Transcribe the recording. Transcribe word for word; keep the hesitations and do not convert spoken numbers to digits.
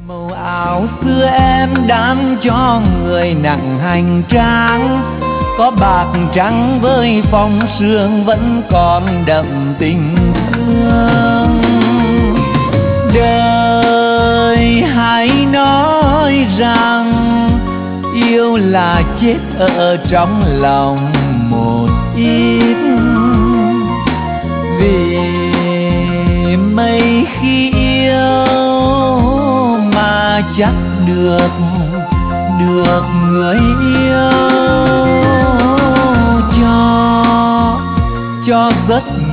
Màu áo xưa em đan cho người nặng hành trang, có bạc trắng với phong sương vẫn còn đậm tình thương. Đời hãy nói rằng yêu là chết ở trong lòng một ít, vì mấy khi yêu mà chắc được được người yêu cho cho giấc